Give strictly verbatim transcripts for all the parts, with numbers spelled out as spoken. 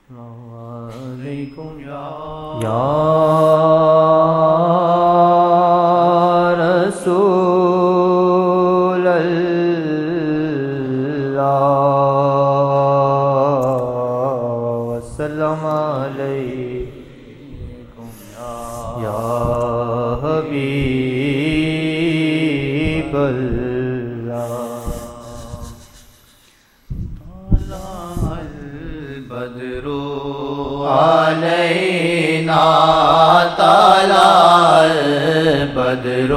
علیکم یا رسول اللہ وسلم علیکم یا حبیب اللہ البدر علینا طلع البدر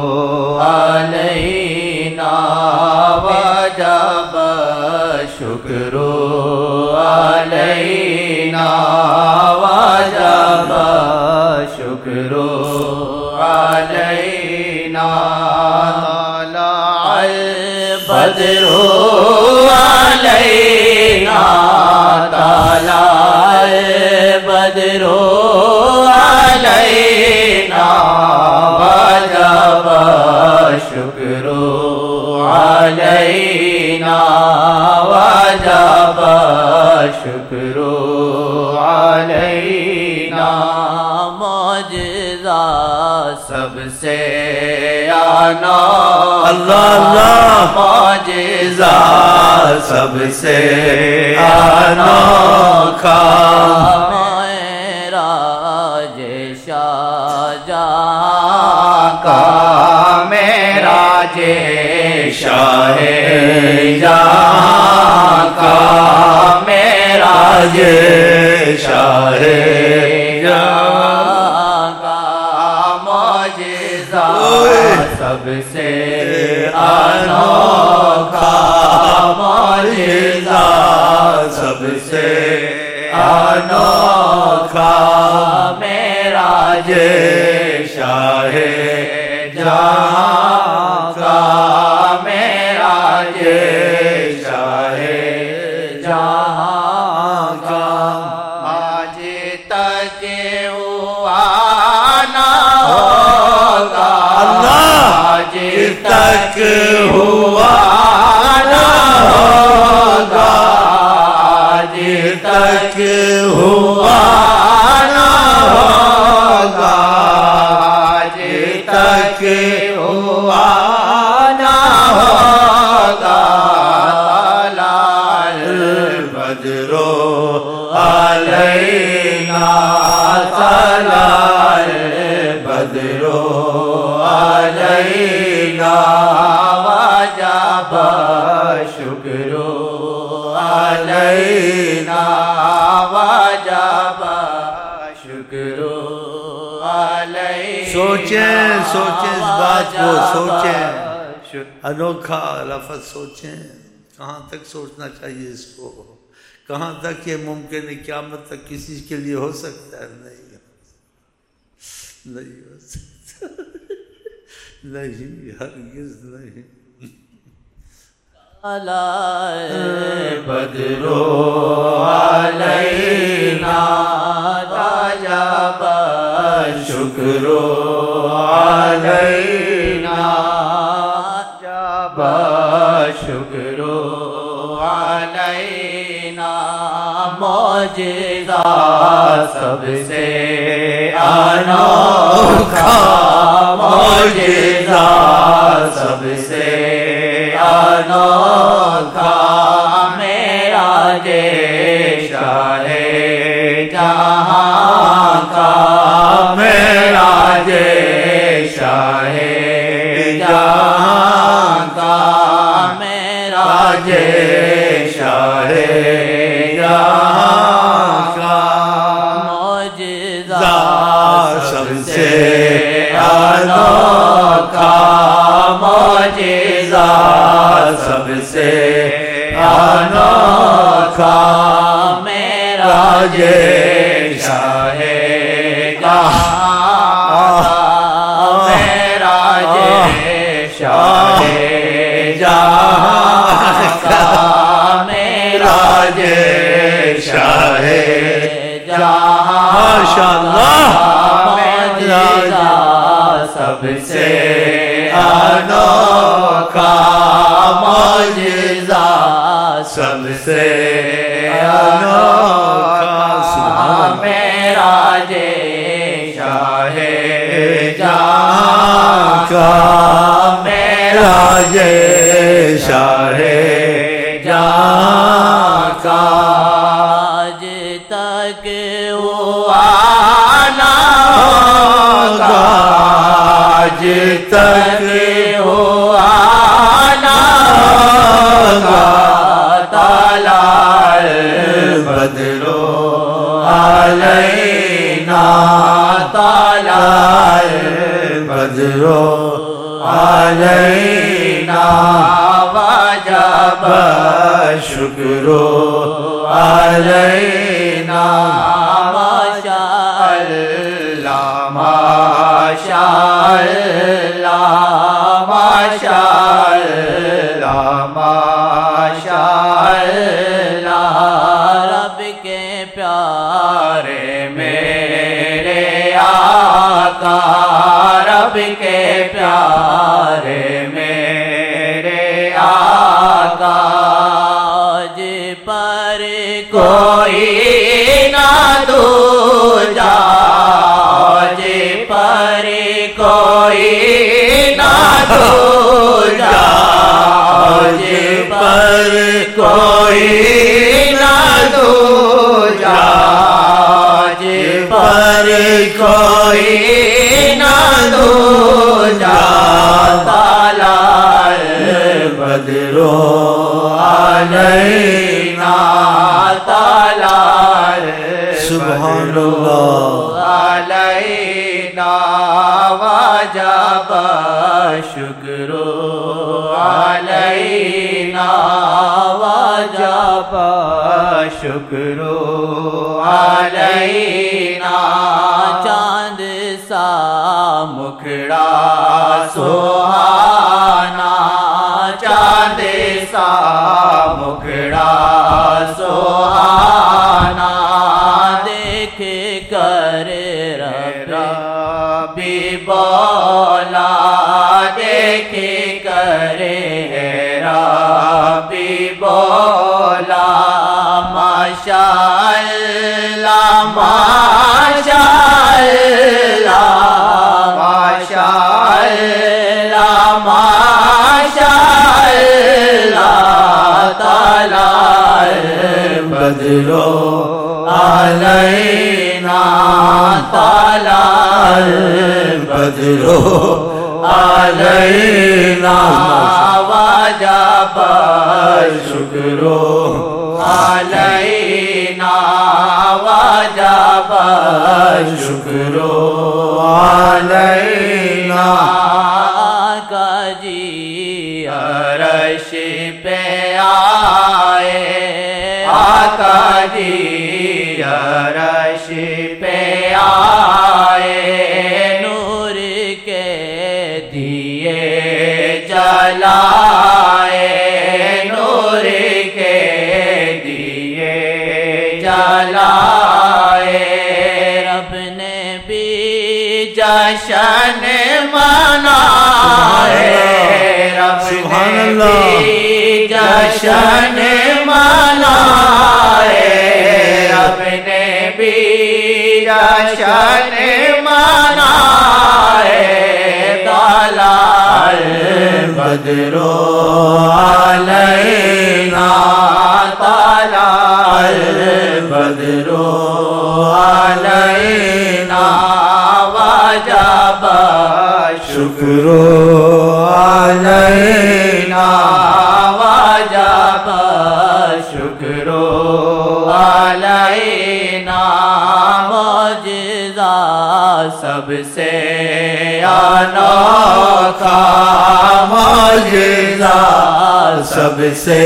علینا وجب الشکر علینا وجب الشکر علینا طلع البدر علینا طلع البدر علینا وجب الشکر علینا وجب الشکر علینا معجزہ سب سے آنا اللہ اللہ معجزہ سب سے انوکھا معراج شاہجہاں کا معراج شاہ جہاں کا معراج شاہ جہاں کا معجزہ سب سے انوکھا معجزہ سب سے انوکھا معراج شاہ جہاں کا معراج شاہ جہاں کا آج تک ہوا نہ ہوگا آج تک ہوا نہ ہوگا آج تک ہوا نہ ہوگا آج تک ہوا نہ ہوگا طلع البدر علینا طلع البدر علینا وجب الشکر علینا وجب الشکر علینا سوچیں سوچیں اس بات کو سوچیں انوکھا لفظ سوچیں کہاں تک سوچنا چاہیے اس کو کہاں تک یہ ممکن ہے قیامت تک کسی کے لیے ہو سکتا ہے نہیں نہیں ہو سکتا نہیں ہرگز نہیں طلع البدر علینا وجب الشکر علینا وجب الشکر علینا معجزہ سب سے انوکھا معجزہ سب سے انوکھا معراج شاہ جہاں کا معراج شاہ جہاں کا معراج شاہ جہاں کا معجزہ سب سے انوکھا معجزہ سب سے انوکھا معراج شاہ جہاں معراج شاہ جہاں کا معراج شاہ جہاں ماشاءاللہ معجزہ سب سے انوکھا معجزہ سب سے انوکھا راج شاہ جہاں کا آج تک ہوا نہ ہوگا، آج تک ہوا نہ ہوگا، طلع بدر علینا، طلع بدر علینا وجب شکر علینا ماشاء اللہ ماشاء اللہ ماشاء اللہ ماشاء اللہ، رب کے پیارے میرے آقا، رب کے پیارے میرے آقا، آج پر کوئی نہ دوجا، آج پر کوئی نہ دوجا، آج پر کوئی نہ دوجا، آج پر کوئی نہ دوجا، طلع بدر علینا طلع سبحان اللہ علینا وجب شکر علینا وجب شکر علینا، چاند سا مکھڑا سہانا، چاند سا مکھڑا سہانا، دیکھ کر ربی بولا، دیکھ کر ربی بولا، ماشاء اللہ ماشاء اللہ ماشاء اللہ ماشاء اللہ، طلع بدر علینا طلع بدر علینا وجب شکر علینا وجب شکر علینا آقا جی عرش پہ آئے، آقا جی عرش پہ آئے، نور کے دیے جلائے، نور کے دیے جلائے، رب نے بھی جشن منائے، رب سبحان نے اللہ بھی جشن منائے، رب نے بھی جشن منائے، طلع بدر علینا طلع بدر علینا وجب شکر علینا وجب شکر علینا، معجزہ سب سے انوکھا، معجزہ سب سے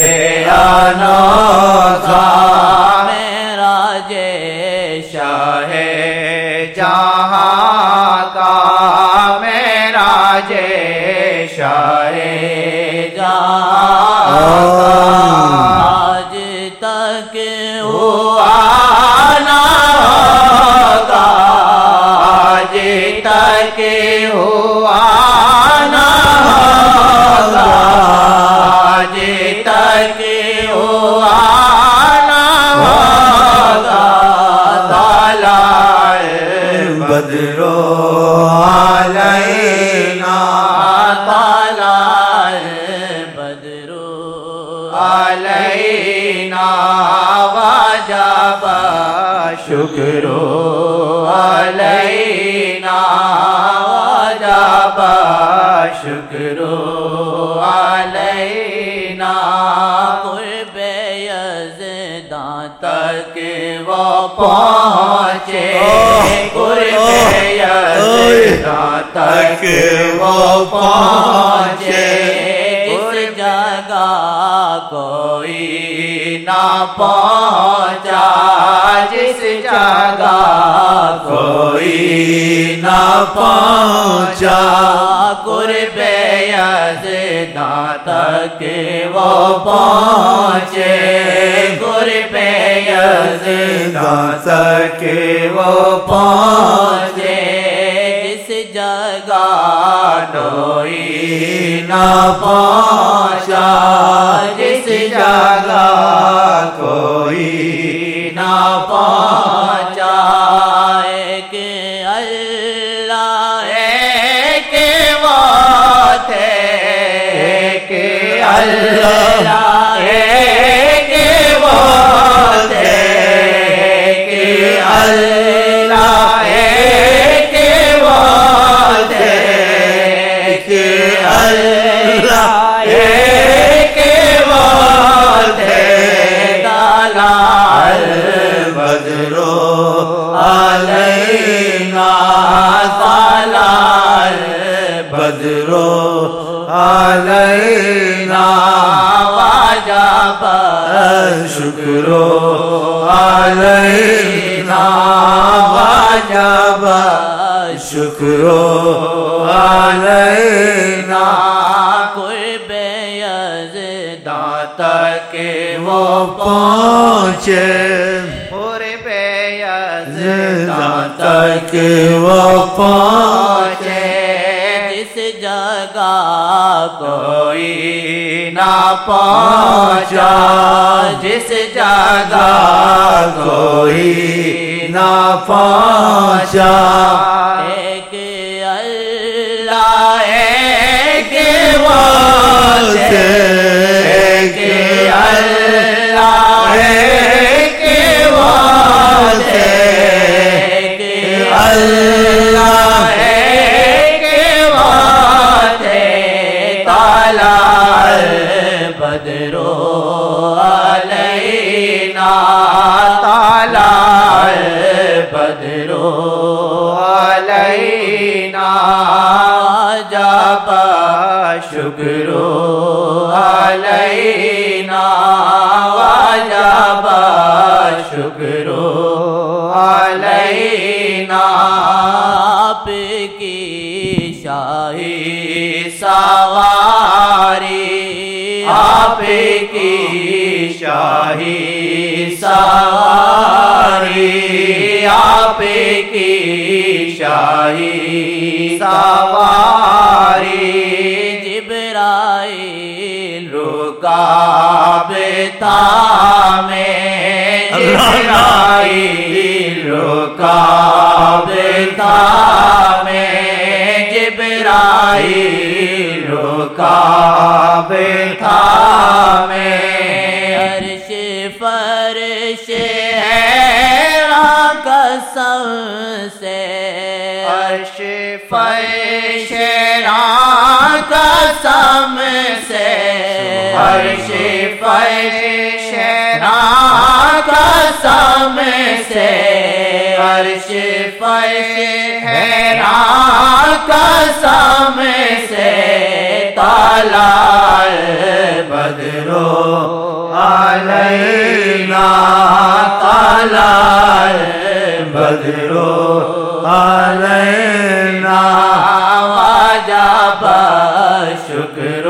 انوکھا، معراج شاہ جہاں کا، معراج شاہ جہاں کا، آج تک ہوا نہ ہوگا، آج تک ہوا نہ ہوگا، آج تک ہوا نہ ہوگا، طلع بدر علینا طلع وجب شکر علینا وجب شکر علینا قرب یزداں تک وہ پہنچے قرب یزداں تک وہ پہنچے جس جگہ کوئی نہ پہنچا جس جگہ کوئی نہ پہنچا قرب یزداں تک وہ پہنچے قرب یزداں تک وہ پہنچے جس جگہ کوئی نہ پہنچا جس جگہ کوئی نہ پہنچا ایک اللہ ایک وہ تھے ایک اللہ ایک وہ تھے ایک اللہ ایک وہ تھے ایک اللہ ایک وہ تھے تالا بدرو علینا تالا بدرو علینا وجب شکر علینا وجب شکر علینا قرب یزداں تک وہ پہنچے قرب یزداں زندہ تک تک وہ پہنچے جس جگہ کوئی نہ پہنچا جس جگہ کوئی نہ پہنچا ایک اللہ ایک وہ تھے ایک اللہ ایک وہ تھے ایک اللہ ایک وہ تھے تالا بدرو علینا تالا بدرو علینا وجب شکر علینا وجب شکر علینا آپ کی شاہی سواری آپ کی شاہی سواری آپ کی شاہی سواری جبرائیل رکابتا میں جبرائیل رکابتا میں جبرائیل رکابتا میں عرش فرش قسم سے عرش فرش قسم سے عرش فرش قسم سے عرش فرش قسم سے تالا بدرو علینا تالا بدرو علینا وجب شکر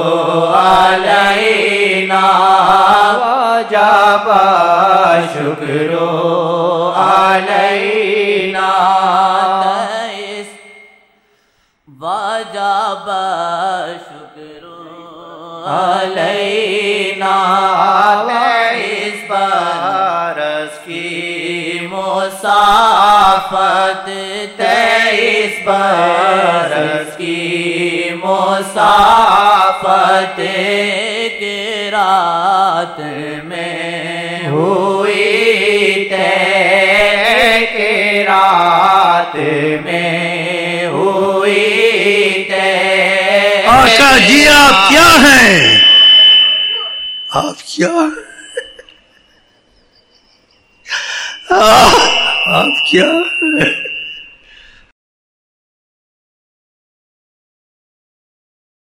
علینا وجب شکر علینا وجب شکر علینا تیئیس برس کی مسافت تیئیس برس کی مسافت ایک رات میں ہوئی طے کہ رات میں ہوئی طے آقا جی آپ کیا ہیں؟ آپ کیا ہیں؟ آپ کیا ہیں؟